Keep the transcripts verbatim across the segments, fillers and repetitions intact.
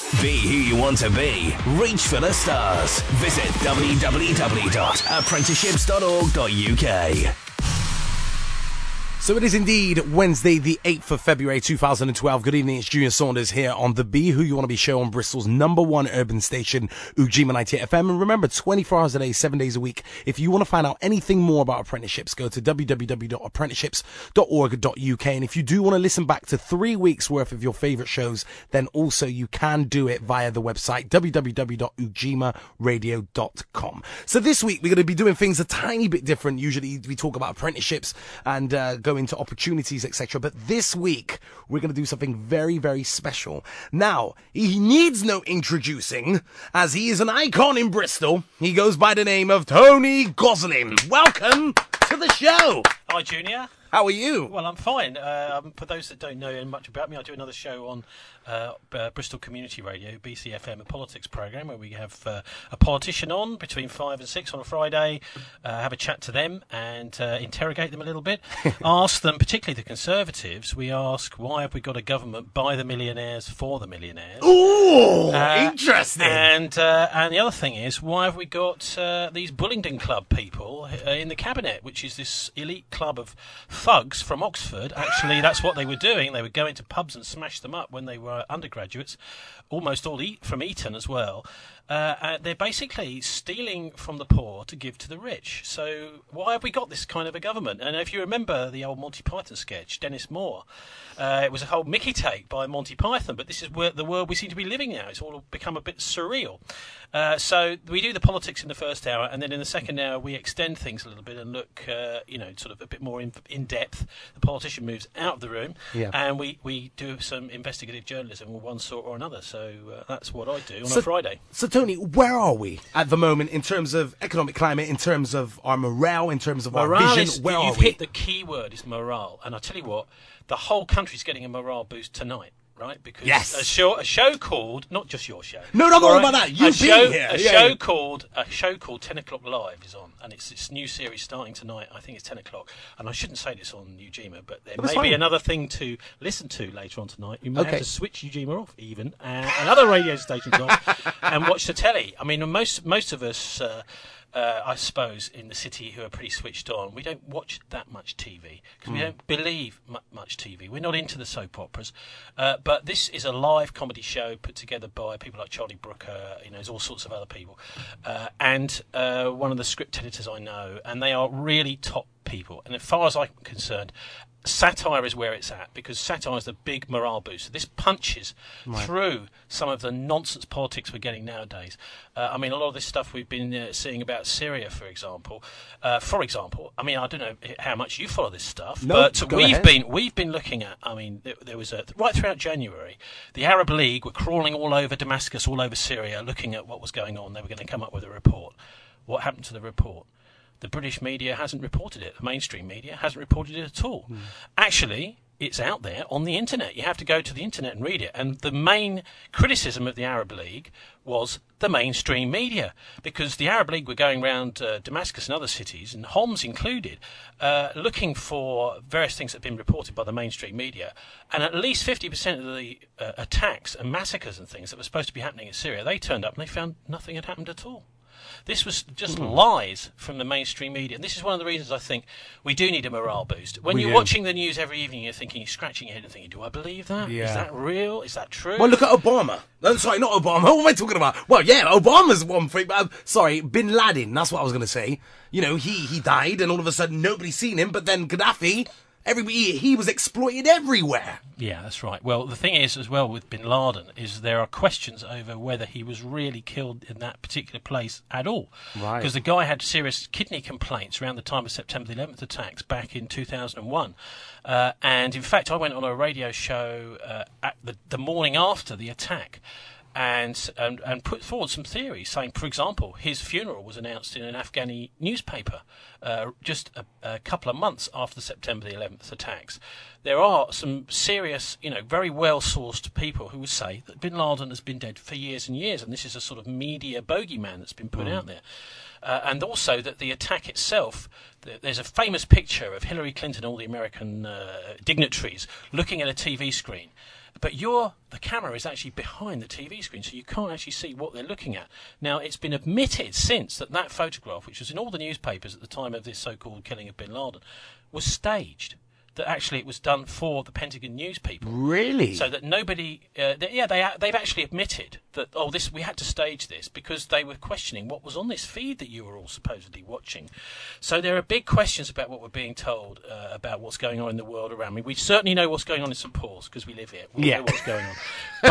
Be who you want to be. Reach for the stars. Visit w w w dot apprenticeships dot org dot u k. So it is indeed Wednesday, the eighth of February, two thousand twelve. Good evening, it's Junior Saunders here on the Be Who You Want to Be show on Bristol's number one urban station, Ujima ninety-eight F M. And remember, twenty-four hours a day, seven days a week. If you want to find out anything more about apprenticeships, go to w w w dot apprenticeships dot org dot u k. And if you do want to listen back to three weeks worth of your favourite shows, then also you can do it via the website, w w w dot ujima radio dot com. So this week, we're going to be doing things a tiny bit different. Usually we talk about apprenticeships and uh, go into opportunities, et cetera. But this week, we're going to do something very, very special. Now, he needs no introducing, as he is an icon in Bristol. He goes by the name of Tony Gosling. Welcome to the show. Hi, Junior. How are you? Well, I'm fine. Uh, um, for those that don't know much about me, I do another show on uh, uh, Bristol Community Radio, B C F M, a politics programme, where we have uh, a politician on between five and six on a Friday, uh, have a chat to them and uh, interrogate them a little bit. Ask them, particularly the Conservatives, we ask, why have we got a government by the millionaires for the millionaires? Ooh, uh, interesting. And uh, and the other thing is, why have we got uh, these Bullingdon Club people uh, in the cabinet, which is this elite club of thugs from Oxford. Actually, that's what they were doing. They would go into pubs and smash them up when they were undergraduates, almost all e- from Eton as well. Uh, uh, they're basically stealing from the poor to give to the rich. So why have we got this kind of a government? And if you remember the old Monty Python sketch, Dennis Moore, uh, it was a whole Mickey take by Monty Python, but this is where the world we seem to be living now. It's all become a bit surreal. Uh, so we do the politics in the first hour, and then in the second hour we extend things a little bit and look, uh, you know, sort of a bit more in, in depth. The politician moves out of the room, yeah. and we, we do some investigative journalism of one sort or another. So uh, that's what I do on so, a Friday. So, Tony, where are we at the moment in terms of economic climate, in terms of our morale, in terms of morale our vision? Is, where you've are we? hit the key word is morale, and I tell you what, the whole country's getting a morale boost tonight. Right, because yes. a show, a show called, not just your show. No, not all right? about that. You've a been show, here. A yeah, show yeah. called a show called Ten O'clock Live is on, and it's this new series starting tonight. I think it's ten o'clock, and I shouldn't say this on Ujima, but there That's may be fine. another thing to listen to later on tonight. You may Okay. have to switch Ujima off, even and, and other radio stations off, and watch the telly. I mean, most most of us. Uh, Uh, I suppose, in the city who are pretty switched on, we don't watch that much T V because mm. we don't believe mu- much T V. We're not into the soap operas. Uh, but this is a live comedy show put together by people like Charlie Brooker, you know, there's all sorts of other people. Uh, and uh, one of the script editors I know, and they are really top people. And as far as I'm concerned, satire is where it's at, because satire is the big morale booster. This punches right. through some of the nonsense politics we're getting nowadays. Uh, I mean, a lot of this stuff we've been uh, seeing about Syria, for example. Uh, for example, I mean, I don't know how much you follow this stuff, no, but go we've ahead. been we've been looking at. I mean, there, there was a right throughout January, the Arab League were crawling all over Damascus, all over Syria, looking at what was going on. They were going to come up with a report. What happened to the report? The British media hasn't reported it. The mainstream media hasn't reported it at all. Mm. Actually, it's out there on the internet. You have to go to the internet and read it. And the main criticism of the Arab League was the mainstream media, because the Arab League were going around uh, Damascus and other cities, and Homs included, uh, looking for various things that have been reported by the mainstream media. And at least fifty percent of the uh, attacks and massacres and things that were supposed to be happening in Syria, they turned up and they found nothing had happened at all. This was just mm. lies from the mainstream media. And this is one of the reasons I think we do need a morale boost. When we you're do. watching the news every evening, you're thinking, you're scratching your head and thinking, do I believe that? Yeah. Is that real? Is that true? Well, look at Obama. No, sorry, not Obama. What am I talking about? Well, yeah, Obama's one thing, but um, sorry, Bin Laden, that's what I was going to say. You know, he, he died, and all of a sudden nobody's seen him, but then Gaddafi, everybody, he was exploited everywhere. Yeah, that's right. Well, the thing is, as well, with Bin Laden, is there are questions over whether he was really killed in that particular place at all. Right. Because the guy had serious kidney complaints around the time of September the eleventh attacks back in two thousand one. Uh, and, in fact, I went on a radio show uh, at the, the morning after the attack, And, and and put forward some theories, saying, for example, his funeral was announced in an Afghani newspaper uh, just a, a couple of months after the September the eleventh attacks. There are some serious, you know, very well-sourced people who would say that Bin Laden has been dead for years and years, and this is a sort of media bogeyman that's been put mm. out there. Uh, and also that the attack itself, th- there's a famous picture of Hillary Clinton and all the American uh, dignitaries looking at a T V screen. but you're, the camera is actually behind the T V screen, so you can't actually see what they're looking at. Now, it's been admitted since that that photograph, which was in all the newspapers at the time of this so-called killing of bin Laden, was staged. That actually it was done for the Pentagon news people. Really? So that nobody, uh, they, yeah, they they've actually admitted that oh, this we had to stage this because they were questioning what was on this feed that you were all supposedly watching. So there are big questions about what we're being told uh, about what's going on in the world around me. We certainly know what's going on in Saint Paul's because we live here. We yeah. know what's going on.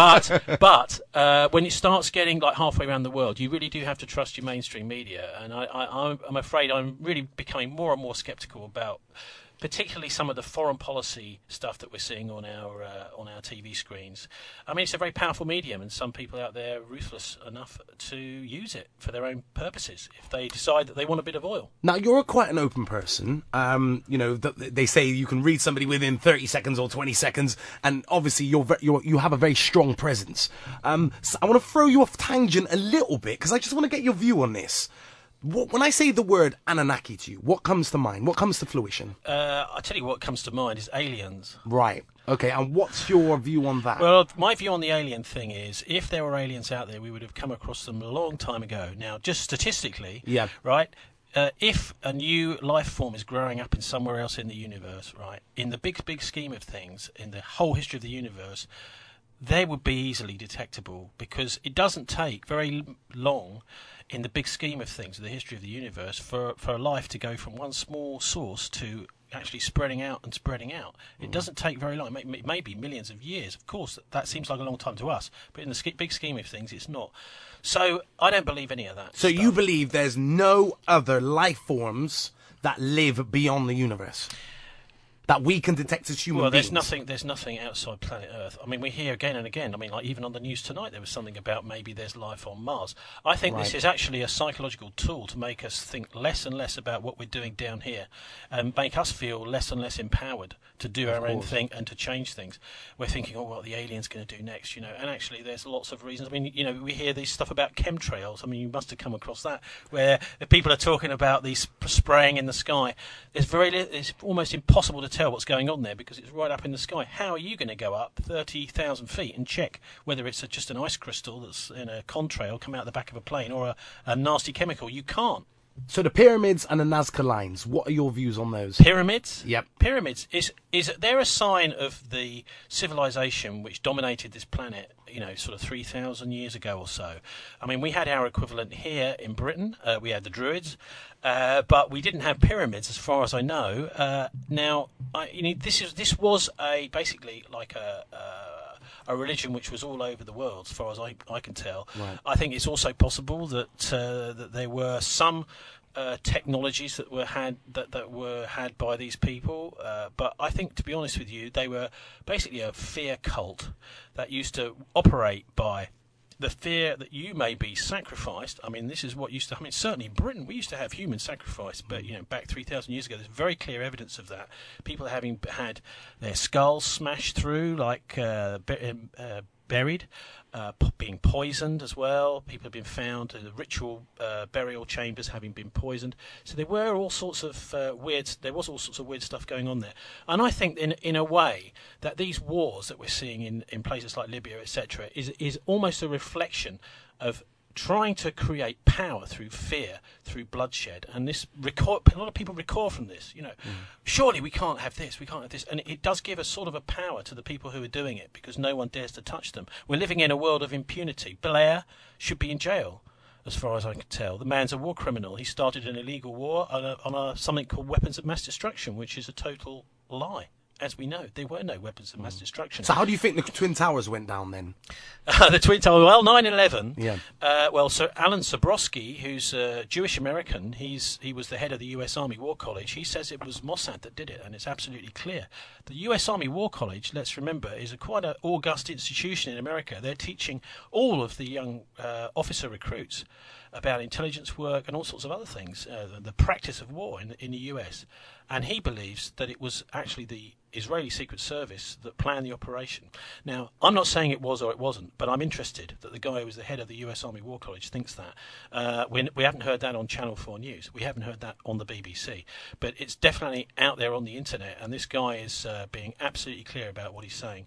But but uh, when it starts getting like halfway around the world, you really do have to trust your mainstream media. And I, I I'm, I'm afraid I'm really becoming more and more sceptical about, particularly some of the foreign policy stuff that we're seeing on our uh, on our T V screens. I mean, it's a very powerful medium, and some people out there are ruthless enough to use it for their own purposes if they decide that they want a bit of oil. Now, you're quite an open person. Um, you know, th- they say you can read somebody within thirty seconds or twenty seconds, and obviously you're, ve- you're you have a very strong presence. Um, so I want to throw you off tangent a little bit because I just want to get your view on this. When I say the word Anunnaki to you, what comes to mind? What comes to fruition? Uh, I'll tell you what comes to mind is aliens. Right. Okay, and what's your view on that? Well, my view on the alien thing is, if there were aliens out there, we would have come across them a long time ago. Now, just statistically, yeah. right, uh, if a new life form is growing up in somewhere else in the universe, right, in the big, big scheme of things, in the whole history of the universe, they would be easily detectable because it doesn't take very long in the big scheme of things, in the history of the universe, for, for a life to go from one small source to actually spreading out and spreading out. It mm. doesn't take very long. It may, it may be millions of years. Of course, that, that seems like a long time to us, but in the sk- big scheme of things, it's not. So I don't believe any of that So stuff. You believe there's no other life forms that live beyond the universe that we can detect as human well, beings? there's nothing. There's nothing outside planet Earth. I mean, we hear again and again. I mean, like even on the news tonight, there was something about maybe there's life on Mars. I think right. this is actually a psychological tool to make us think less and less about what we're doing down here, and make us feel less and less empowered to do of our course. own thing and to change things. We're thinking, oh, what are the aliens going to do next? You know, and actually, there's lots of reasons. I mean, you know, we hear this stuff about chemtrails. I mean, you must have come across that, where the people are talking about these spraying in the sky. There's very, li- it's almost impossible to tell what's going on there, because it's right up in the sky. How are you going to go up thirty thousand feet and check whether it's a, just an ice crystal that's in a contrail come out the back of a plane or a, a nasty chemical? You can't. So the pyramids and the Nazca lines, what are your views on those? Pyramids? Yep. Pyramids, is is they're a sign of the civilization which dominated this planet, you know, sort of three thousand years ago or so. I mean, we had our equivalent here in Britain. Uh, we had the Druids, uh, but we didn't have pyramids, as far as I know. Uh, now, I, you know, this is this was a basically like a. Uh, a religion which was all over the world, as far as I, I can tell. Right. I think it's also possible that uh, that there were some uh, technologies that were had that, that were had by these people, uh, but I think, to be honest with you, they were basically a fear cult that used to operate by the fear that you may be sacrificed. I mean, this is what used to. I mean, certainly in Britain, we used to have human sacrifice, but you know, back three thousand years ago, there's very clear evidence of that. People having had their skulls smashed through, like uh, be- uh, buried, uh, p- being poisoned as well. People have been found in the ritual uh, burial chambers having been poisoned. So there were all sorts of uh, weird. There was all sorts of weird stuff going on there. And I think, in in a way, that these wars that we're seeing in, in places like Libya, et cetera, is is almost a reflection of trying to create power through fear, through bloodshed, and this recoil, a lot of people recoil from this. You know, mm. surely we can't have this, we can't have this, and it does give a sort of a power to the people who are doing it because no one dares to touch them. We're living in a world of impunity. Blair should be in jail, as far as I can tell. The man's a war criminal. He started an illegal war on, a, on a, something called weapons of mass destruction, which is a total lie. As we know, there were no weapons of mass destruction. So how do you think the Twin Towers went down then? Uh, the Twin Towers, well, nine eleven. Yeah. Uh, well, so Alan Sabrowski, who's a Jewish American, he's he was the head of the U S Army War College. He says it was Mossad that did it, and it's absolutely clear. The U S Army War College, let's remember, is a quite an august institution in America. They're teaching all of the young uh, officer recruits about intelligence work and all sorts of other things, uh, the, the practice of war in, in the U S. And he believes that it was actually the Israeli Secret Service that planned the operation. Now, I'm not saying it was or it wasn't, but I'm interested that the guy who was the head of the U S Army War College thinks that. Uh, we, we haven't heard that on Channel four News. We haven't heard that on the B B C. But it's definitely out there on the internet, and this guy is uh, being absolutely clear about what he's saying.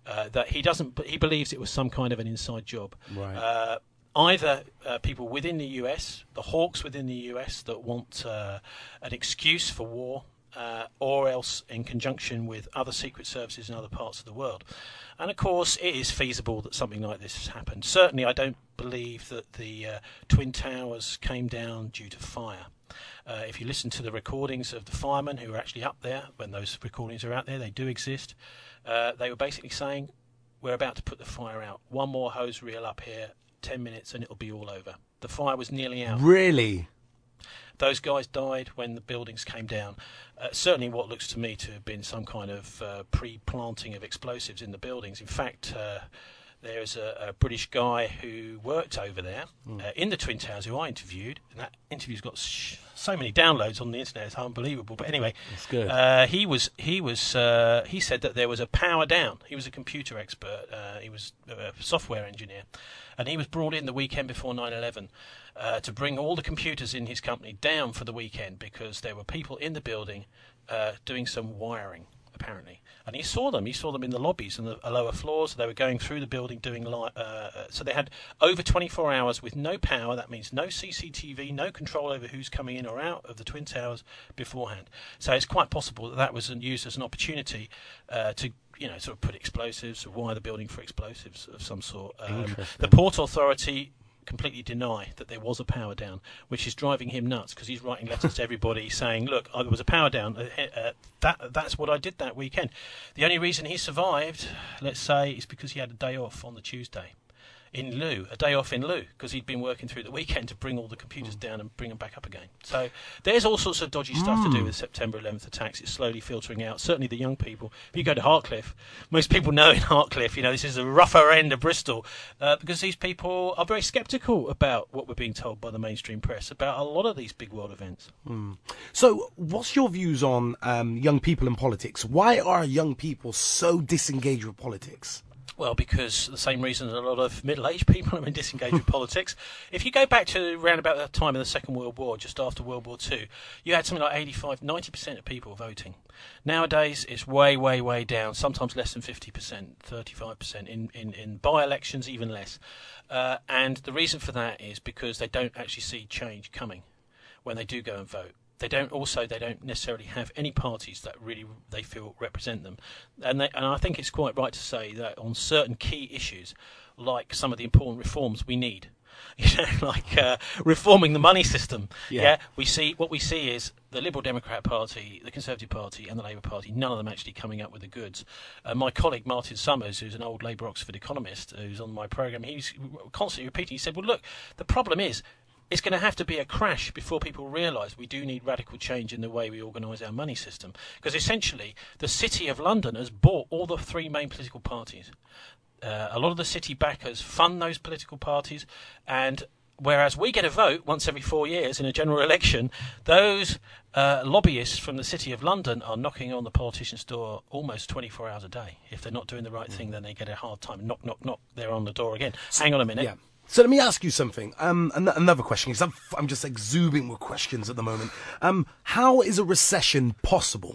uh, that he doesn't. He believes it was some kind of an inside job. Right. Uh, either uh, people within the U S, the hawks within the U S that want uh, an excuse for war, uh, or else in conjunction with other secret services in other parts of the world. And of course, it is feasible that something like this has happened. Certainly, I don't believe that the uh, Twin Towers came down due to fire. Uh, if you listen to the recordings of the firemen who were actually up there, when those recordings are out there, they do exist, uh, they were basically saying, we're about to put the fire out. One more hose reel up here, ten minutes, and it'll be all over. The fire was nearly out. Really? Those guys died when the buildings came down. Uh, certainly what looks to me to have been some kind of uh, pre-planting of explosives in the buildings. In fact, uh, there's a, a British guy who worked over there mm. uh, in the Twin Towers who I interviewed, and that interview's got sh- so many downloads on the internet, it's unbelievable. But anyway, That's good. Uh, he was he was uh, he said that there was a power down. He was a computer expert. Uh, he was a software engineer, and he was brought in the weekend before nine eleven uh, to bring all the computers in his company down for the weekend because there were people in the building uh, doing some wiring, apparently. And he saw them. He saw them in the lobbies and the lower floors. They were going through the building doing li- uh, so they had over twenty-four hours with no power. That means no C C T V, no control over who's coming in or out of the Twin Towers beforehand. So it's quite possible that that was used as an opportunity uh, to, you know, sort of put explosives or wire the building for explosives of some sort. Um, the Port Authority completely deny that there was a power down, which is driving him nuts because he's writing letters to everybody saying, look, oh, there was a power down. Uh, uh, that that's what I did that weekend. The only reason he survived, let's say, is because he had a day off on the Tuesday. In lieu, a day off in lieu, because he'd been working through the weekend to bring all the computers mm. down and bring them back up again. So there's all sorts of dodgy stuff mm. to do with September eleventh attacks. It's slowly filtering out. Certainly the young people. If you go to Hartcliffe, most people know in Hartcliffe, you know, this is a rougher end of Bristol, uh, because these people are very sceptical about what we're being told by the mainstream press about a lot of these big world events. Mm. So what's your views on um, young people in politics? Why are young people so disengaged with politics? Well, because the same reason a lot of middle-aged people have been disengaged with politics. If you go back to around about the time of the Second World War, just after World War Two, you had something like eighty-five, ninety percent of people voting. Nowadays, it's way, way, way down, sometimes less than fifty percent, thirty-five percent. In, in, in by-elections, even less. Uh, and the reason for that is because they don't actually see change coming when they do go and vote. They don't also they don't necessarily have any parties that really they feel represent them, and they, and I think it's quite right to say that on certain key issues, like some of the important reforms we need, you know, like uh, reforming the money system. Yeah. yeah, we see what we see is the Liberal Democrat Party, the Conservative Party, and the Labour Party. None of them actually coming up with the goods. Uh, my colleague Martin Summers, who's an old Labour Oxford economist, who's on my programme, he's constantly repeating. He said, "Well, look, the problem is." It's going to have to be a crash before people realise we do need radical change in the way we organise our money system. Because essentially, the City of London has bought all the three main political parties. Uh, a lot of the city backers fund those political parties, and whereas we get a vote once every four years in a general election, those uh, lobbyists from the City of London are knocking on the politician's door almost twenty-four hours a day. If they're not doing the right mm. thing, then they get a hard time. Knock, knock, knock, they're on the door again. So, hang on a minute. Yeah. So let me ask you something. Um, an- another question, because I'm, I'm just exuding with questions at the moment. Um, how is a recession possible?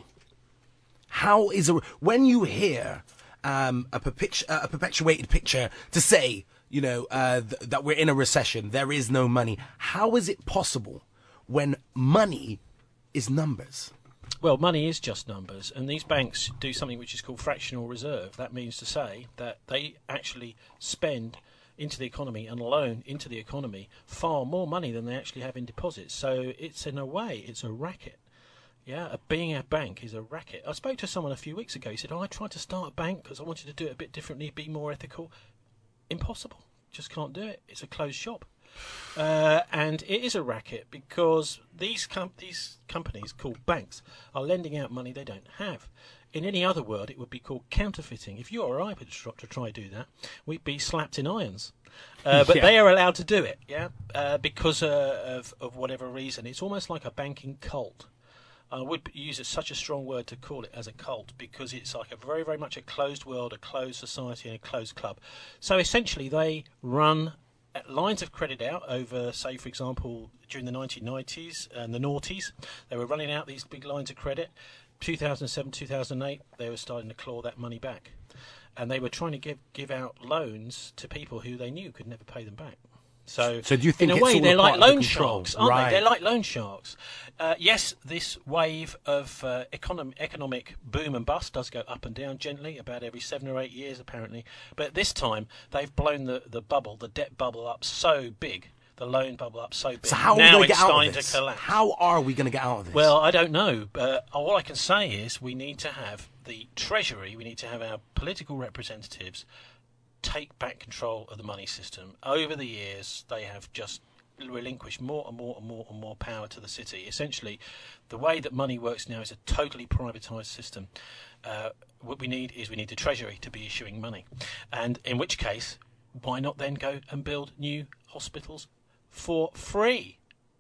How is a when you hear um, a, perpetu- a perpetuated picture to say, you know, uh, th- that we're in a recession, there is no money. How is it possible when money is numbers? Well, money is just numbers, and these banks do something which is called fractional reserve. That means to say that they actually spend into the economy and loan into the economy far more money than they actually have in deposits. So it's, in a way, it's a racket. Yeah, being a bank is a racket. I spoke to someone a few weeks ago. He said, oh, I tried to start a bank because I wanted to do it a bit differently, be more ethical. Impossible. Just can't do it. It's a closed shop. Uh, and it is a racket because these com- these companies called banks are lending out money they don't have. In any other word, it would be called counterfeiting. If you or I were to try to do that, we'd be slapped in irons. Uh, but yeah. They are allowed to do it, yeah, uh, because uh, of, of whatever reason. It's almost like a banking cult. I would use it, such a strong word to call it as a cult, because it's like a very, very much a closed world, a closed society, and a closed club. So essentially, they run lines of credit out over, say, for example, during the nineteen nineties and the noughties. They were running out these big lines of credit. two thousand seven, two thousand eight, they were starting to claw that money back. and they were trying to give give out loans to people who they knew could never pay them back. So, so do you think in a it's way, all they're a part like of the loan control? sharks, aren't Right. they? They're like loan sharks. Uh, yes, this wave of uh, econom- economic boom and bust does go up and down gently, about every seven or eight years, apparently. But this time, they've blown the, the bubble, the debt bubble up so big, the loan bubble up so big. So how now are we going to it's get out starting of this? to collapse. How are we going to get out of this? Well, I don't know. Uh, all I can say is we need to have the Treasury, we need to have our political representatives take back control of the money system. Over the years, they have just relinquished more and more and more and more power to the city. Essentially, the way that money works now is a totally privatised system. Uh, what we need is we need the Treasury to be issuing money. And in which case, why not then go and build new hospitals for free?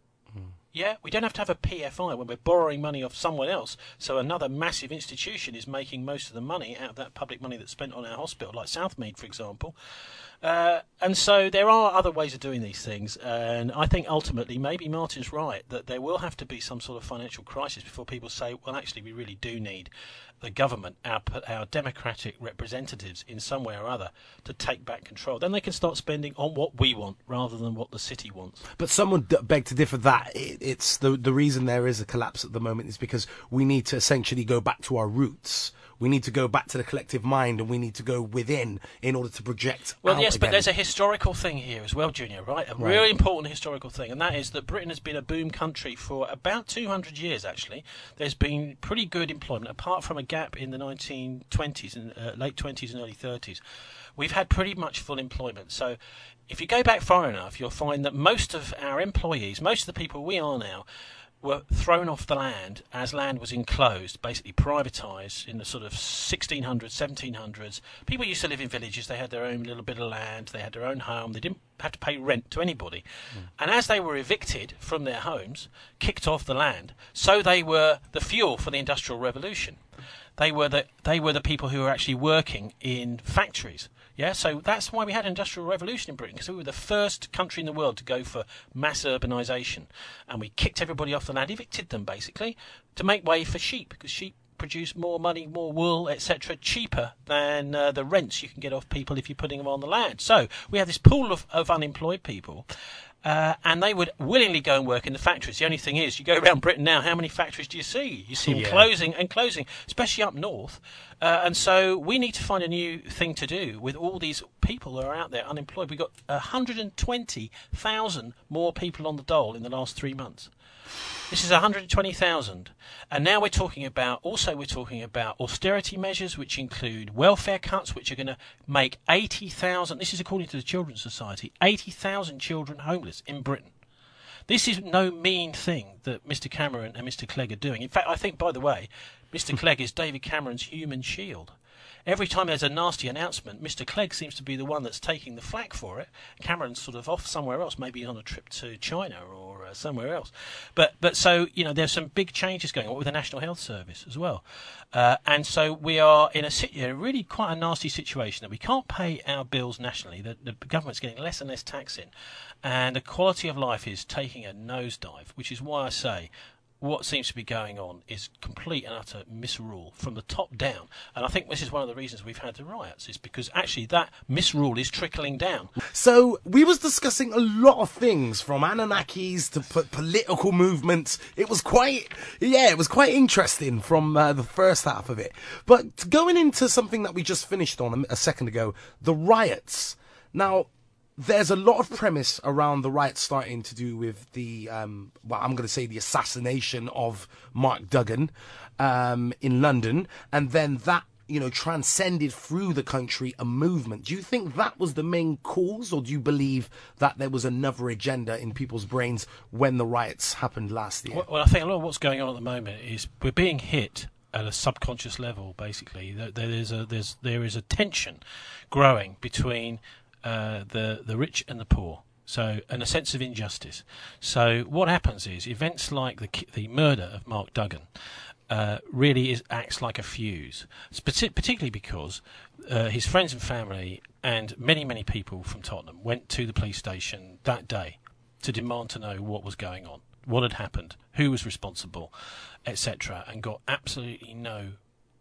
Yeah, we don't have to have a P F I when we're borrowing money off someone else. So another massive institution is making most of the money out of that public money that's spent on our hospital, like Southmead, for example. Uh, and so there are other ways of doing these things. And I think ultimately, maybe Martin's right, that there will have to be some sort of financial crisis before people say, well, actually, we really do need the government, our, our democratic representatives in some way or other, to take back control. Then they can start spending on what we want rather than what the city wants. But some would d- beg to differ that it, it's the the reason there is a collapse at the moment is because we need to essentially go back to our roots. We need to go back to the collective mind, and we need to go within in order to project. Well, out yes, but again. there's a historical thing here as well, Junior, right? A Right. really important historical thing, and that is that Britain has been a boom country for about two hundred years, actually. There's been pretty good employment, apart from a gap in the nineteen twenties, and uh, late twenties and early thirties. We've had pretty much full employment. So if you go back far enough, you'll find that most of our employees, most of the people we are now, were thrown off the land as land was enclosed, basically privatised in the sort of sixteen hundreds, seventeen hundreds. People used to live in villages. They had their own little bit of land. They had their own home. They didn't have to pay rent to anybody. Mm. And as they were evicted from their homes, kicked off the land, so they were the fuel for the Industrial Revolution. They were the, they were the people who were actually working in factories. Yeah, so that's why we had an industrial revolution in Britain, because we were the first country in the world to go for mass urbanisation. And we kicked everybody off the land, evicted them, basically, to make way for sheep, because sheep produce more money, more wool, et cetera, cheaper than uh, the rents you can get off people if you're putting them on the land. So we had this pool of, of unemployed people. Uh, and they would willingly go and work in the factories. The only thing is, you go around Britain now, how many factories do you see? You see them Yeah. closing and closing, especially up north. Uh, and so we need to find a new thing to do with all these people that are out there unemployed. We've got one hundred twenty thousand more people on the dole in the last three months. This is one hundred twenty thousand. And now we're talking about, also we're talking about austerity measures, which include welfare cuts, which are going to make eighty thousand, this is according to the Children's Society, eighty thousand children homeless in Britain. This is no mean thing that Mister Cameron and Mister Clegg are doing. In fact, I think, by the way, Mister Clegg is David Cameron's human shield. Every time there's a nasty announcement, Mister Clegg seems to be the one that's taking the flak for it. Cameron's sort of off somewhere else, maybe on a trip to China or uh, somewhere else. But but so, you know, there's some big changes going on with the National Health Service as well. Uh, and so we are in a, a really quite a nasty situation that we can't pay our bills nationally. The, the government's getting less and less tax in. And the quality of life is taking a nosedive, which is why I say what seems to be going on is complete and utter misrule from the top down. And I think this is one of the reasons we've had the riots, is because actually that misrule is trickling down. So we was discussing a lot of things, from Anunnakis to po- political movements. It was quite, yeah, it was quite interesting from uh, the first half of it. But going into something that we just finished on a, a second ago, the riots. Now, there's a lot of premise around the riots starting to do with the, um, well, I'm going to say the assassination of Mark Duggan um, in London, and then that, you know, transcended through the country a movement. Do you think that was the main cause, or do you believe that there was another agenda in people's brains when the riots happened last year? Well, well I think a lot of what's going on at the moment is we're being hit at a subconscious level, basically. There, there is a there's there is a tension growing between Uh, the the rich and the poor, so and a sense of injustice. So what happens is events like the the murder of Mark Duggan uh, really is acts like a fuse, particularly because uh, his friends and family and many many people from Tottenham went to the police station that day to demand to know what was going on, what had happened, who was responsible, et cetera, and got absolutely no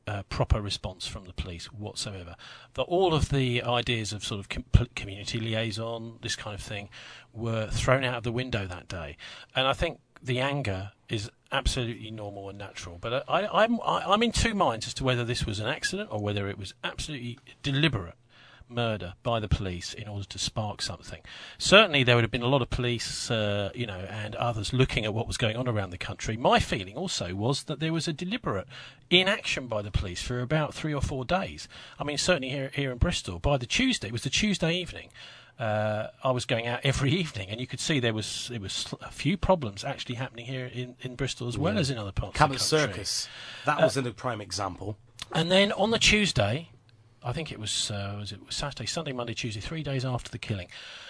uh, proper response from the police whatsoever. That all of the ideas of sort of com- community liaison, this kind of thing, were thrown out of the window that day. And I think the anger is absolutely normal and natural. But I, I'm, I, I'm in two minds as to whether this was an accident or whether it was absolutely deliberate murder by the police in order to spark something. Certainly there would have been a lot of police, uh, you know, and others looking at what was going on around the country. My feeling also was that there was a deliberate inaction by the police for about three or four days. I mean, certainly here here in Bristol, by the Tuesday, it was the Tuesday evening, uh, I was going out every evening, and you could see there was there was a few problems actually happening here in, in Bristol as well yeah. as in other parts Cabot of the country. Circus, that was uh, a prime example. And then on the Tuesday, I think it was uh, was it Saturday, Sunday, Monday, Tuesday, three days after the killing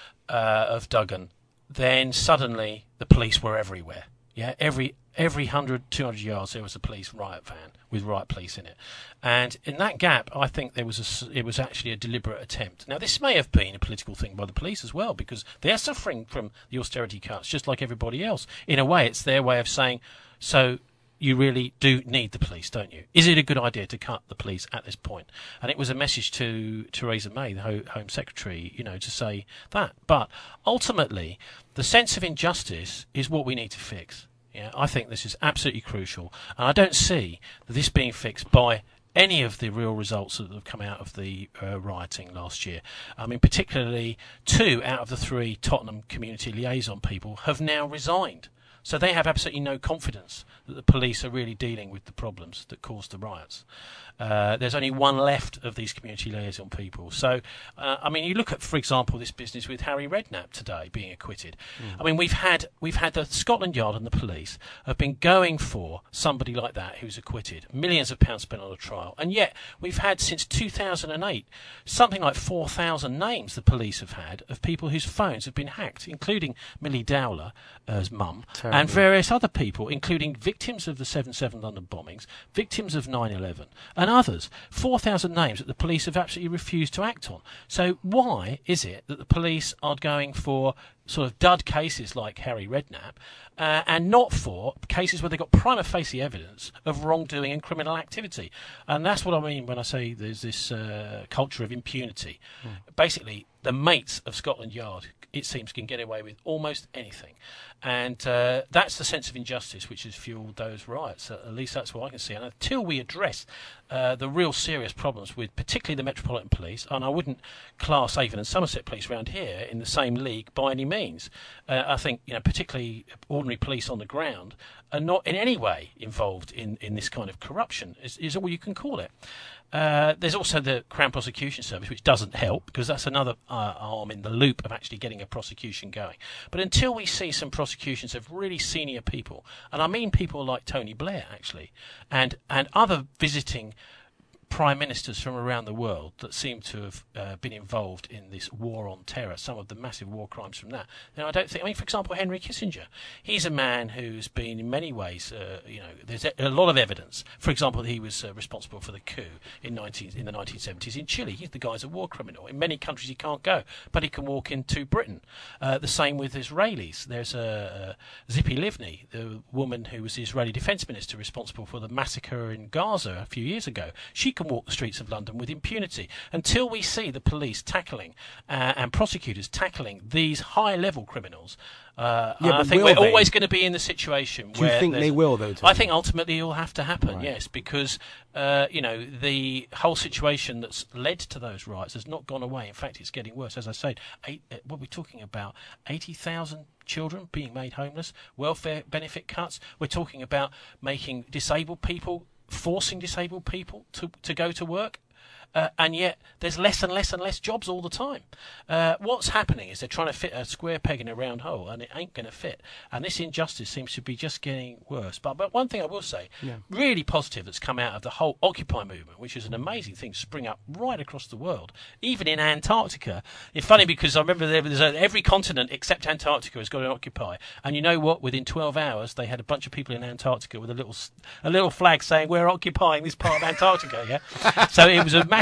uh, of Duggan. Then suddenly the police were everywhere. Yeah, every every one hundred, two hundred yards there was a police riot van with riot police in it. And in that gap, I think there was a, it was actually a deliberate attempt. Now, this may have been a political thing by the police as well, because they're suffering from the austerity cuts just like everybody else. In a way, it's their way of saying, so you really do need the police, don't you? Is it a good idea to cut the police at this point? And it was a message to Theresa May, the Home Secretary, you know, to say that. But ultimately, the sense of injustice is what we need to fix. Yeah, I think this is absolutely crucial. And I don't see this being fixed by any of the real results that have come out of the uh, rioting last year. I mean, particularly two out of the three Tottenham community liaison people have now resigned. So they have absolutely no confidence that the police are really dealing with the problems that caused the riots. Uh, there's only one left of these community liaison people. So, uh, I mean, you look at, for example, this business with Harry Redknapp today being acquitted. Mm. I mean, we've had we've had the Scotland Yard and the police have been going for somebody like that who's acquitted. Millions of pounds spent on a trial. And yet, we've had since two thousand eight something like four thousand names the police have had of people whose phones have been hacked, including Millie Dowler's uh, mum. Terrible. And various other people, including victims of the seven seven London bombings, victims of nine eleven, and others. four thousand names that the police have absolutely refused to act on. So why is it that the police are going for sort of dud cases like Harry Redknapp uh, and not for cases where they've got prima facie evidence of wrongdoing and criminal activity? And that's what I mean when I say there's this uh, culture of impunity. Mm. Basically, the mates of Scotland Yard, it seems, can get away with almost anything. And uh, that's the sense of injustice which has fueled those riots. At least that's what I can see. And until we address uh, the real serious problems with particularly the Metropolitan Police, and I wouldn't class Avon and Somerset Police around here in the same league by any means. Uh, I think, you know, particularly ordinary police on the ground are not in any way involved in, in this kind of corruption, is, is all you can call it. Uh, there's also the Crown Prosecution Service, which doesn't help, because that's another uh, arm in the loop of actually getting a prosecution going. But until we see some prosecutions of really senior people, and I mean people like Tony Blair, actually, and, and other visiting prime ministers from around the world that seem to have uh, been involved in this war on terror, some of the massive war crimes from that. Now, I don't think, I mean, for example, Henry Kissinger, he's a man who's been in many ways, uh, you know, there's a, a lot of evidence. For example, he was uh, responsible for the coup in nineteen in the nineteen seventies in Chile. He's the guy's a war criminal. In many countries he can't go, but he can walk into Britain. Uh, the same with Israelis. There's a, a Zippy Livni, the woman who was the Israeli defence minister responsible for the massacre in Gaza a few years ago. She can walk the streets of London with impunity. Until we see the police tackling uh, and prosecutors tackling these high-level criminals, uh, yeah, I think we're they? always going to be in the situation Do where... you think they will, though, Tony? I think ultimately it will have to happen, right. yes, because, uh, you know, the whole situation that's led to those riots has not gone away. In fact, it's getting worse. As I said, eight, uh, what we're talking about, eighty thousand children being made homeless, welfare benefit cuts. We're talking about making disabled people forcing disabled people to, to go to work, uh, and yet there's less and less and less jobs all the time. Uh, what's happening is they're trying to fit a square peg in a round hole, and it ain't going to fit. And this injustice seems to be just getting worse. But but one thing I will say, yeah. really positive that's come out of the whole Occupy movement, which is an amazing thing to spring up right across the world, even in Antarctica. It's funny because I remember there was a, every continent except Antarctica has got an Occupy, and you know what? Within twelve hours, they had a bunch of people in Antarctica with a little a little flag saying we're occupying this part of Antarctica. Yeah, so it was a massive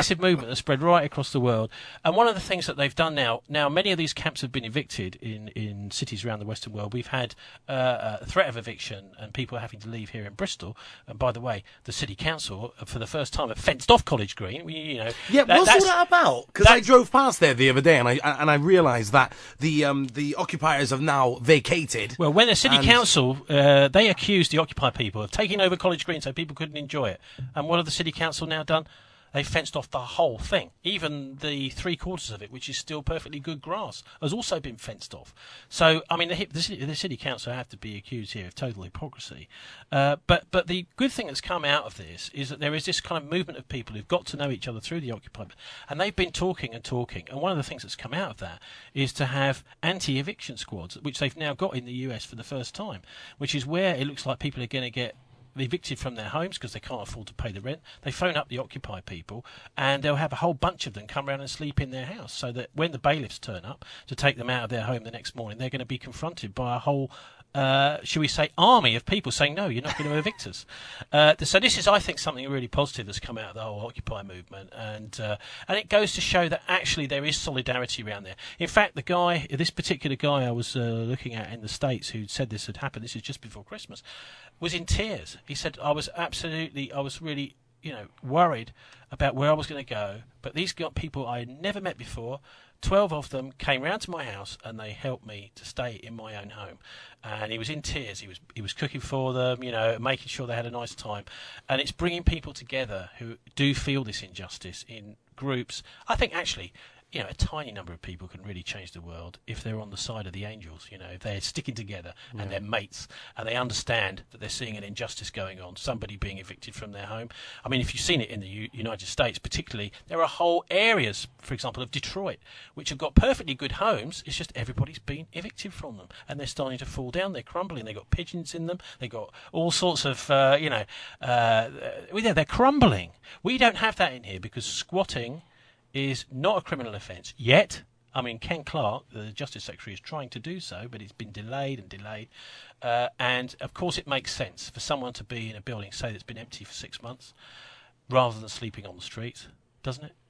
massive movement that spread right across the world. And one of the things that they've done now, now many of these camps have been evicted in, in cities around the Western world. We've had uh, a threat of eviction and people having to leave here in Bristol. And by the way, the city council, for the first time, have fenced off College Green. We, you know, yeah, that, what's all that about? Because I drove past there the other day and I and I realised that the um, the occupiers have now vacated. Well, when the city and... council, uh, they accused the occupied people of taking over College Green so people couldn't enjoy it. And what have the city council now done? They fenced off the whole thing. Even the three quarters of it, which is still perfectly good grass, has also been fenced off. So, I mean, the, the, city, the city council have to be accused here of total hypocrisy. Uh, but but the good thing that's come out of this is that there is this kind of movement of people who've got to know each other through the Occupy, and they've been talking and talking. And one of the things that's come out of that is to have anti-eviction squads, which they've now got in the U S for the first time, which is where it looks like people are going to get evicted from their homes because they can't afford to pay the rent. They phone up the Occupy people and they'll have a whole bunch of them come around and sleep in their house, so that when the bailiffs turn up to take them out of their home the next morning, they're going to be confronted by a whole uh, shall we say, army of people saying, no, you're not going to evict us. Uh, so this is, I think, something really positive that's come out of the whole Occupy movement, and uh, and it goes to show that actually there is solidarity around there. In fact, the guy, this particular guy I was uh, looking at in the States who said this had happened, this is just before Christmas, was in tears. He said, I was absolutely, I was really, you know, worried about where I was going to go, but these got people I had never met before. Twelve of them came round to my house and they helped me to stay in my own home. And he was in tears. He was he was cooking for them, you know, making sure they had a nice time. And it's bringing people together who do feel this injustice in groups. I think actually, you know, a tiny number of people can really change the world if they're on the side of the angels, you know, if they're sticking together and yeah. they're mates and they understand that they're seeing an injustice going on, somebody being evicted from their home. I mean, if you've seen it in the U- United States particularly, there are whole areas, for example, of Detroit, which have got perfectly good homes. It's just everybody's been evicted from them and they're starting to fall down. They're crumbling. They've got pigeons in them. They've got all sorts of, uh, you know, uh, they're crumbling. We don't have that in here because squatting is not a criminal offence yet. I mean, Ken Clarke, the Justice Secretary, is trying to do so, but it's been delayed and delayed. Uh, and, of course, it makes sense for someone to be in a building, say, that's been empty for six months, rather than sleeping on the streets, doesn't it?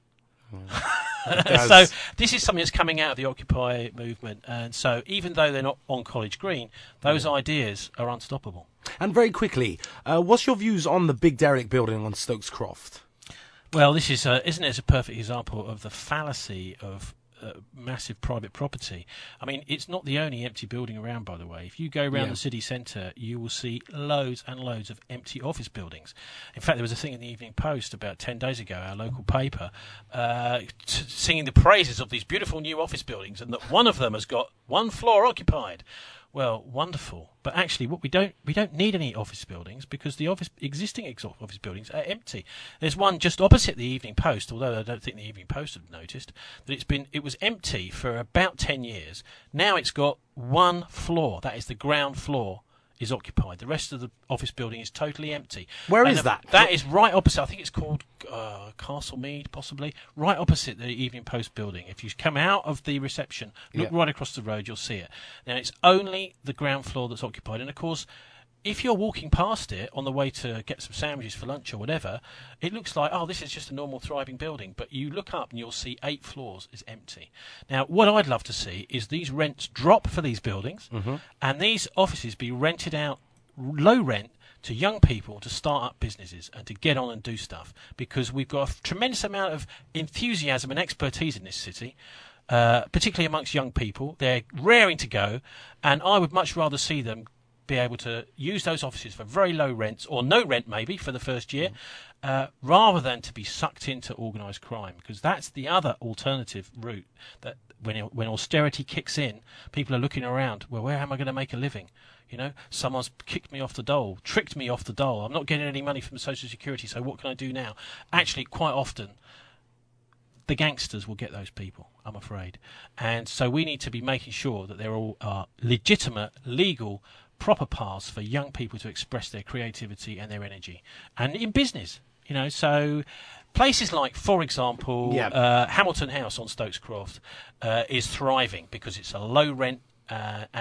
Mm. it so this is something that's coming out of the Occupy movement. And so even though they're not on College Green, those mm. ideas are unstoppable. And very quickly, uh, what's your views on the Big Derrick building on Stokes Croft? Well, this is, uh, isn't it, a perfect example of the fallacy of uh, massive private property. I mean, it's not the only empty building around, by the way. If you go around yeah. the city centre, you will see loads and loads of empty office buildings. In fact, there was a thing in the Evening Post about ten days ago, our local paper, uh, t- singing the praises of these beautiful new office buildings, and that one of them has got one floor occupied. Well, wonderful. But actually, what we don't we don't need any office buildings because the office existing ex- office buildings are empty. There's one just opposite the Evening Post, although I don't think the Evening Post have noticed that it's been it was empty for about ten years. Now it's got one floor. That is the ground floor is occupied. The rest of the office building is totally empty. Where and is that? That is right opposite. I think it's called uh, Castlemead, possibly. Right opposite the Evening Post building. If you come out of the reception, look yeah. right across the road, you'll see it. Now, it's only the ground floor that's occupied. And, of course, if you're walking past it on the way to get some sandwiches for lunch or whatever, it looks like, oh, this is just a normal thriving building. But you look up and you'll see eight floors is empty. Now, what I'd love to see is these rents drop for these buildings mm-hmm. and these offices be rented out low rent to young people to start up businesses and to get on and do stuff, because we've got a tremendous amount of enthusiasm and expertise in this city. Uh, particularly amongst young people. They're raring to go, and I would much rather see them be able to use those offices for very low rents, or no rent maybe for the first year, mm. uh, rather than to be sucked into organised crime, because that's the other alternative route, that when when austerity kicks in, people are looking around, well, where am I going to make a living? You know, someone's kicked me off the dole, tricked me off the dole, I'm not getting any money from Social Security, so what can I do now? Actually, quite often, the gangsters will get those people, I'm afraid. And so we need to be making sure that there all are legitimate, legal, proper paths for young people to express their creativity and their energy. And in business, you know, so places like, for example, yeah. uh, Hamilton House on Stokes Croft uh, is thriving because it's a low rent uh, and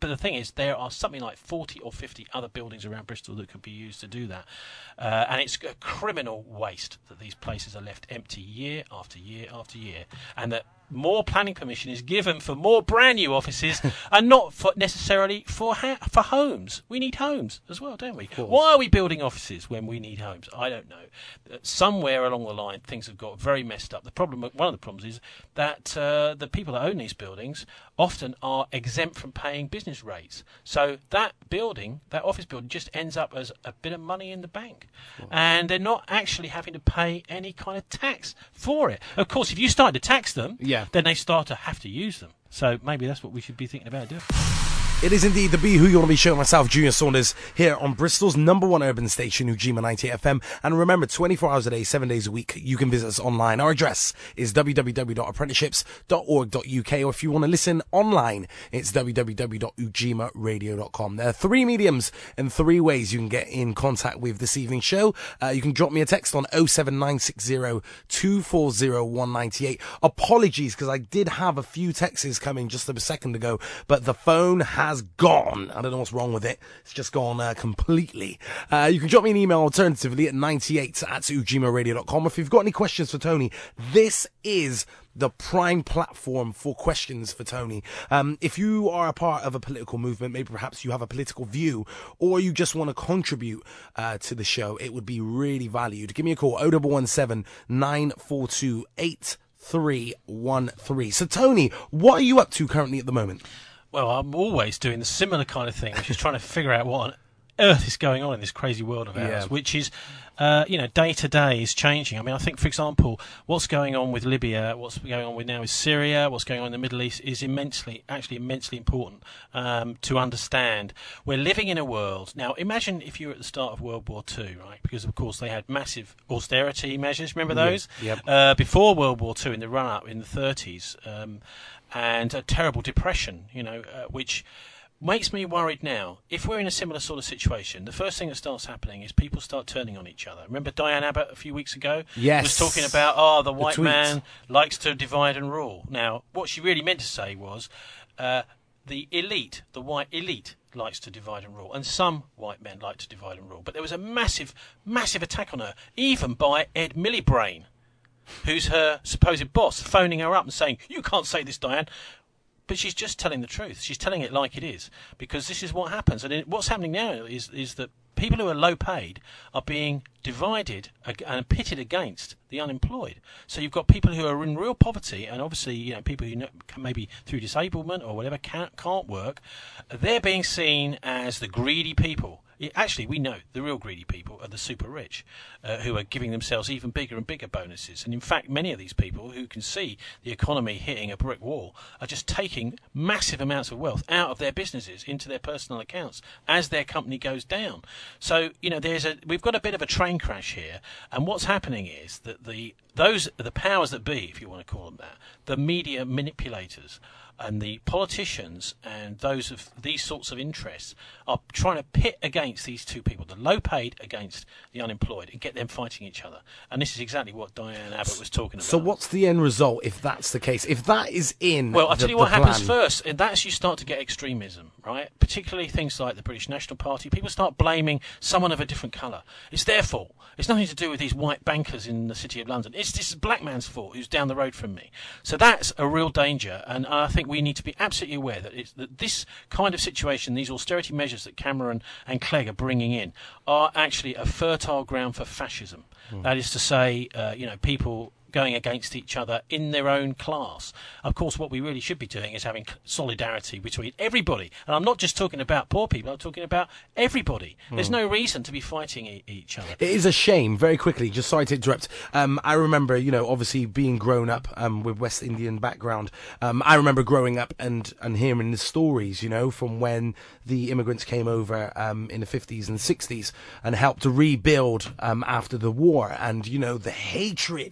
but the thing is, there are something like forty or fifty other buildings around Bristol that could be used to do that. Uh, and it's a criminal waste that these places are left empty year after year after year. And that more planning permission is given for more brand new offices and not for necessarily for ha- for homes. We need homes as well, don't we? Why are we building offices when we need homes? I don't know. Uh, somewhere along the line, things have got very messed up. The problem, one of the problems, is that uh, the people that own these buildings often are exempt from paying business rates. So that building, that office building, just ends up as a bit of money in the bank, oh. and they're not actually having to pay any kind of tax for it. Of course, if you start to tax them, yeah. then they start to have to use them. So maybe that's what we should be thinking about doing. It is indeed the Be Who You Want to Be show. Myself, Junior Saunders, here on Bristol's number one urban station, Ujima ninety-eight F M. And remember, twenty-four hours a day, seven days a week, you can visit us online. Our address is w w w dot apprenticeships dot org dot u k, or if you want to listen online, it's w w w dot ujima radio dot com. There are three mediums and three ways you can get in contact with this evening's show. Uh, you can drop me a text on oh seven nine six zero two four zero one nine eight. Apologies, because I did have a few texts coming just a second ago, but the phone has has gone. I don't know what's wrong with it. It's just gone uh, completely. Uh, you can drop me an email alternatively at ninety-eight at ujima radio dot com. If you've got any questions for Tony, this is the prime platform for questions for Tony. Um, if you are a part of a political movement, maybe perhaps you have a political view, or you just want to contribute uh, to the show, it would be really valued. Give me a call, oh one one seven nine four two eight three one three. So Tony, what are you up to currently at the moment? Well, I'm always doing the similar kind of thing, which is trying to figure out what on earth is going on in this crazy world of ours, yeah. which is, uh, you know, day to day is changing. I mean, I think, for example, what's going on with Libya, what's going on with now with Syria, what's going on in the Middle East is immensely, actually immensely important um, to understand. We're living in a world. Now, imagine if you were at the start of World War Two, right? Because, of course, they had massive austerity measures. Remember those? Yep. Yep. Uh, before World War Two, in the run-up in the thirties, um, and a terrible depression, you know, uh, which makes me worried now. If we're in a similar sort of situation, the first thing that starts happening is people start turning on each other. Remember Diane Abbott a few weeks ago? Yes. Was talking about, oh, the white the man likes to divide and rule. Now, what she really meant to say was uh, the elite, the white elite, likes to divide and rule, and some white men like to divide and rule. But there was a massive, massive attack on her, even by Ed Miliband, who's her supposed boss, phoning her up and saying, you can't say this, Diane. But she's just telling the truth. She's telling it like it is, because this is what happens. And it, what's happening now is is that people who are low paid are being divided and pitted against the unemployed. So you've got people who are in real poverty, and obviously, you know, people who know, maybe through disablement or whatever can't, can't work. They're being seen as the greedy people. It, actually, we know the real greedy people are the super rich, uh, who are giving themselves even bigger and bigger bonuses. And in fact, many of these people who can see the economy hitting a brick wall are just taking massive amounts of wealth out of their businesses into their personal accounts as their company goes down. So, you know, there's a we've got a bit of a train crash here. And what's happening is that the those the powers that be, if you want to call them that, the media manipulators and the politicians and those of these sorts of interests are trying to pit against these two people, the low paid against the unemployed, and get them fighting each other. And this is exactly what Diane Abbott was talking about. So what's the end result if that's the case? If that is in Well, I'll the, tell you what plan. happens first. And that's you start to get extremism, right? Particularly things like the British National Party. People start blaming someone of a different colour. It's their fault. It's nothing to do with these white bankers in the City of London. It's this black man's fault who's down the road from me. So that's a real danger. And I think we need to be absolutely aware that, it's, that this kind of situation, these austerity measures that Cameron and Clegg are bringing in, are actually a fertile ground for fascism. Mm. That is to say, uh, you know, people going against each other in their own class. Of course, what we really should be doing is having solidarity between everybody. And I'm not just talking about poor people, I'm talking about everybody. Mm. There's no reason to be fighting e- each other. It is a shame, very quickly, just sorry to interrupt. Um, I remember, you know, obviously being grown up um, with West Indian background, um, I remember growing up and, and hearing the stories, you know, from when the immigrants came over um, in the fifties and sixties and helped to rebuild um, after the war. And, you know, the hatred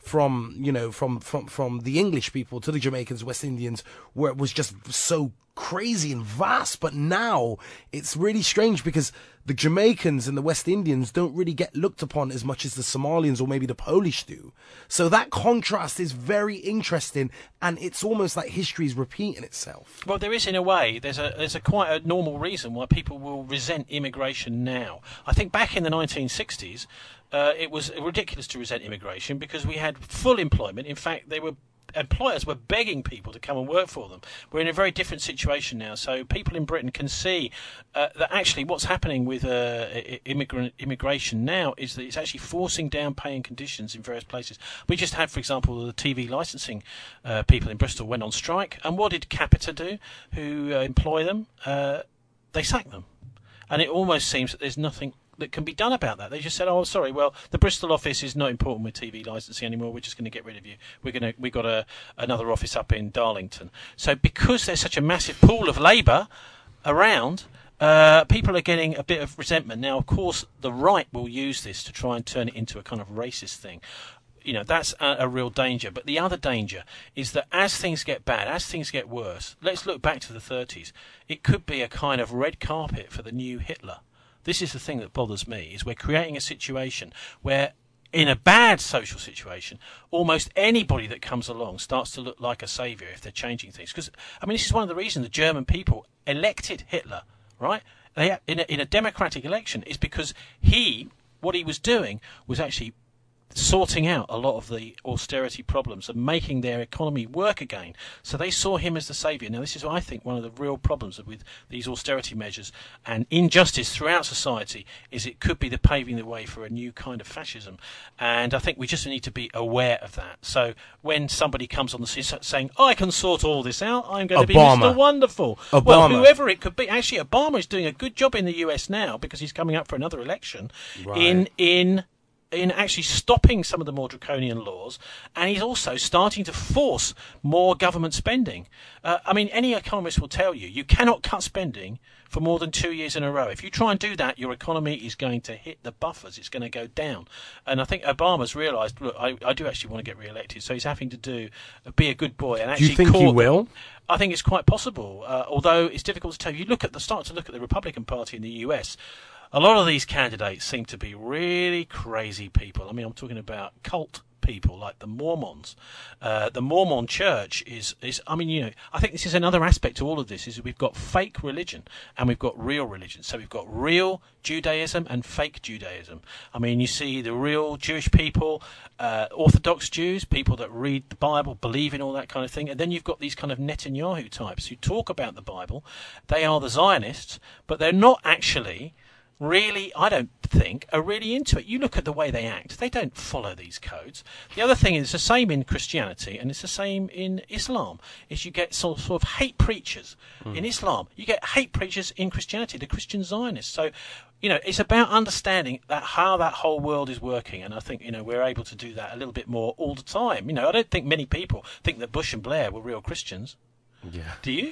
from, you know, from, from, from the English people to the Jamaicans, West Indians, where it was just so crazy and vast. But now it's really strange because the Jamaicans and the West Indians don't really get looked upon as much as the Somalians or maybe the Polish do. So that contrast is very interesting, and it's almost like history is repeating itself. Well, there is in a way. There's a there's a quite a normal reason why people will resent immigration now. I think back in the nineteen sixties, uh, it was ridiculous to resent immigration because we had full employment. In fact, they were employers were begging people to come and work for them. We're in a very different situation now, so people in Britain can see uh, that actually what's happening with uh, immigrant immigration now is that it's actually forcing down paying conditions in various places. We just had, for example, the T V licensing uh, people in Bristol went on strike, and what did Capita do, who uh, employ them? Uh, they sacked them. And it almost seems that there's nothing that can be done about that. They just said, "Oh, sorry. Well, the Bristol office is not important with T V licensing anymore. We're just going to get rid of you. We're going to we got a another office up in Darlington." So, because there's such a massive pool of labour around, uh, people are getting a bit of resentment. Now, of course, the right will use this to try and turn it into a kind of racist thing. You know, that's a, a real danger. But the other danger is that as things get bad, as things get worse, let's look back to the thirties. It could be a kind of red carpet for the new Hitler. This is the thing that bothers me, is we're creating a situation where, in a bad social situation, almost anybody that comes along starts to look like a saviour if they're changing things. Because, I mean, this is one of the reasons the German people elected Hitler, right? They, in, a, in a democratic election, is because he, what he was doing was actually sorting out a lot of the austerity problems and making their economy work again. So they saw him as the saviour. Now, this is, I think, one of the real problems with these austerity measures and injustice throughout society, is it could be the paving the way for a new kind of fascism. And I think we just need to be aware of that. So when somebody comes on the scene saying, "I can sort all this out, I'm going to Obama. be Mister Wonderful." Obama. Well, whoever it could be. Actually, Obama is doing a good job in the U S now because he's coming up for another election Right. in in... in actually stopping some of the more draconian laws, and he's also starting to force more government spending. Uh, I mean, any economist will tell you, you cannot cut spending for more than two years in a row. If you try and do that, your economy is going to hit the buffers. It's going to go down. And I think Obama's realised, look, I, I do actually want to get re-elected, so he's having to do be a good boy and actually. Do you think he court will? them. I think it's quite possible, uh, although it's difficult to tell. You look at the start to look at the Republican Party in the U S. A lot of these candidates seem to be really crazy people. I mean, I'm talking about cult people like the Mormons. Uh, the Mormon Church is, is, I mean, you know, I think this is another aspect to all of this, is we've got fake religion and we've got real religion. So we've got real Judaism and fake Judaism. I mean, you see the real Jewish people, uh, Orthodox Jews, people that read the Bible, believe in all that kind of thing. And then you've got these kind of Netanyahu types who talk about the Bible. They are the Zionists, but they're not actually really, I don't think, are really into it. You look at the way they act. They don't follow these codes. The other thing is it's the same in Christianity and it's the same in Islam, is you get sort of, sort of hate preachers mm. in Islam. You get hate preachers in Christianity, the Christian Zionists. So, you know, it's about understanding that how that whole world is working. And I think, you know, we're able to do that a little bit more all the time. You know, I don't think many people think that Bush and Blair were real Christians. Yeah. Do you?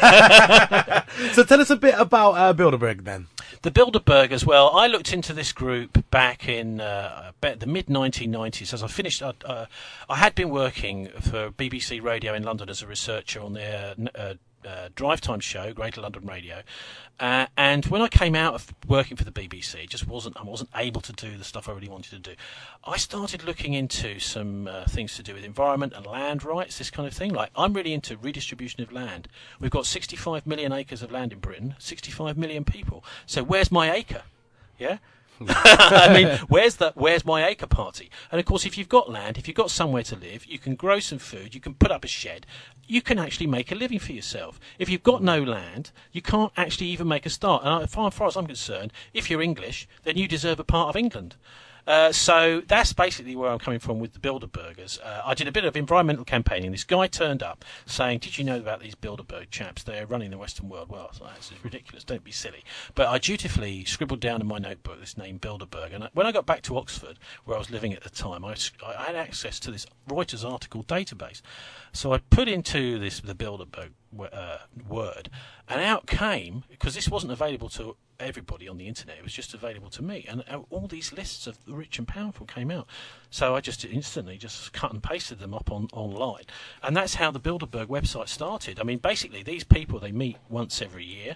So tell us a bit about uh, Bilderberg then. The Bilderberg as well. I looked into this group back in uh, the mid nineteen nineties. As I finished, uh, uh, I had been working for B B C Radio in London as a researcher on their uh, uh, drive time show, Greater London Radio. Uh, and when I came out of working for the B B C, it just wasn't I wasn't able to do the stuff I really wanted to do. I started looking into some uh, things to do with environment and land rights, this kind of thing. Like, I'm really into redistribution of land. We've got sixty-five million acres of land in Britain, sixty-five million people. So where's my acre? Yeah. I mean, where's the where's my acre party? And of course, if you've got land, if you've got somewhere to live, you can grow some food, you can put up a shed, you can actually make a living for yourself. If you've got no land, you can't actually even make a start. And as far, far as I'm concerned, if you're English, then you deserve a part of England. Uh, so that's basically where I'm coming from with the Bilderbergers. Uh, I did a bit of environmental campaigning. This guy turned up saying, "Did you know about these Bilderberg chaps? They're running the Western world." Well, I was like, "This is ridiculous. Don't be silly." But I dutifully scribbled down in my notebook this name Bilderberg. And when I got back to Oxford, where I was living at the time, I, I had access to this Reuters article database. So I put into this the Bilderberg uh, word, and out became, because this wasn't available to everybody on the internet, it was just available to me, and uh, all these lists of the rich and powerful came out. So I just instantly just cut and pasted them up on online, and that's how the Bilderberg website started. I mean, basically, these people, they meet once every year.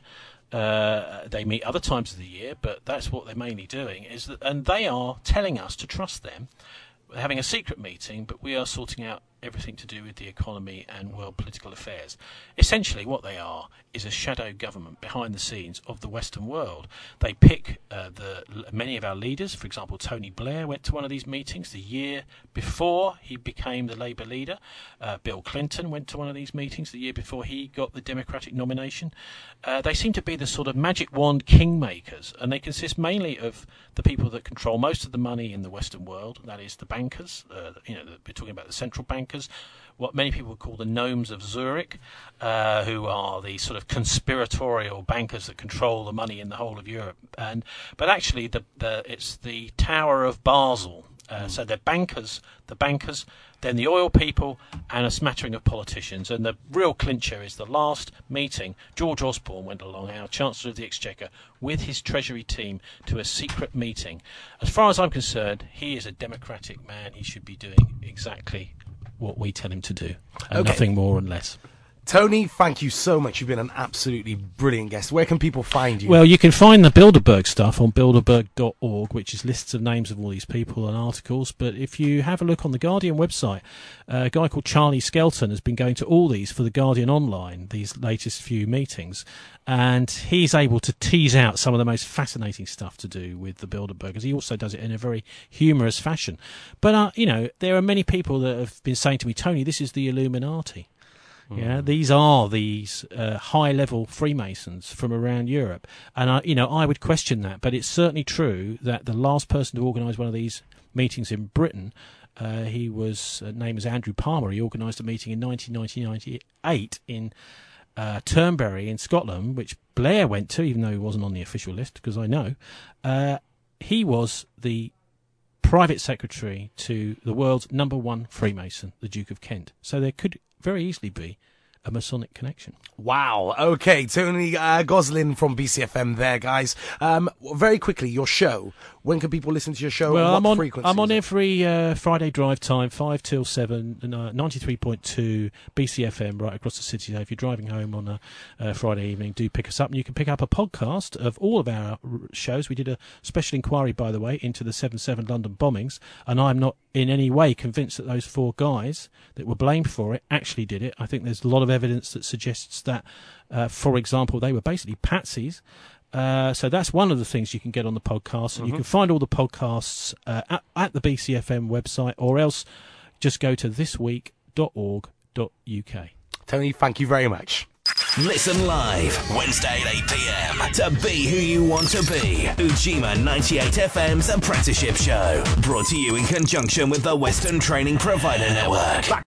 Uh, they meet other times of the year, but that's what they're mainly doing. Is that, and they are telling us to trust them. We're having a secret meeting, but we are sorting out everything to do with the economy and world political affairs. Essentially, what they are is a shadow government behind the scenes of the Western world. They pick uh, the many of our leaders. For example, Tony Blair went to one of these meetings the year before he became the Labour leader. Uh, Bill Clinton went to one of these meetings the year before he got the Democratic nomination. Uh, they seem to be the sort of magic wand kingmakers, and they consist mainly of the people that control most of the money in the Western world. That is the bankers. Uh, you know, the, we're talking about the central bankers, what many people would call the gnomes of Zurich, uh, who are the sort of conspiratorial bankers that control the money in the whole of Europe. And but actually, the, the it's the Tower of Basel. Uh, mm. So they're bankers, the bankers, then the oil people, and a smattering of politicians. And the real clincher is the last meeting. George Osborne went along, our Chancellor of the Exchequer, with his Treasury team to a secret meeting. As far as I'm concerned, he is a democratic man. He should be doing exactly what we tell him to do, and okay. nothing more and less. Tony, thank you so much. You've been an absolutely brilliant guest. Where can people find you? Well, you can find the Bilderberg stuff on bilderberg dot org, which is lists of names of all these people and articles. But if you have a look on the Guardian website, uh, a guy called Charlie Skelton has been going to all these for the Guardian Online, these latest few meetings, and he's able to tease out some of the most fascinating stuff to do with the Bilderbergers. He also does it in a very humorous fashion. But, uh, you know, there are many people that have been saying to me, Tony, this is the Illuminati. Yeah, these are these uh, high-level Freemasons from around Europe, and I, you know, I would question that. But it's certainly true that the last person to organise one of these meetings in Britain, uh, he was uh, named as Andrew Palmer. He organised a meeting in nineteen ninety-eight in uh, Turnberry in Scotland, which Blair went to, even though he wasn't on the official list, because I know uh, he was the private secretary to the world's number one Freemason, the Duke of Kent. So there could very easily be a Masonic connection. Wow. Okay, Tony uh, Goslin from B C F M there, guys. Um, very quickly, your show. When can people listen to your show? Well, what I'm on. frequency I'm on is it? every uh, Friday drive time, five till seven, uh, ninety-three point two B C F M right across the city. So if you're driving home on a uh, Friday evening, do pick us up, and you can pick up a podcast of all of our r- shows. We did a special inquiry, by the way, into the seven seven London bombings, and I'm not in any way convinced that those four guys that were blamed for it actually did it. I think there's a lot of evidence that suggests that, uh, for example, they were basically patsies. Uh, so that's one of the things you can get on the podcast, and mm-hmm. you can find all the podcasts uh, at, at the B C F M website, or else just go to this week dot org dot U K. Tony, thank you very much. Listen live Wednesday at eight p.m. to be who you want to be. Ujima ninety-eight F M's Apprenticeship Show, brought to you in conjunction with the Western Training Provider Network.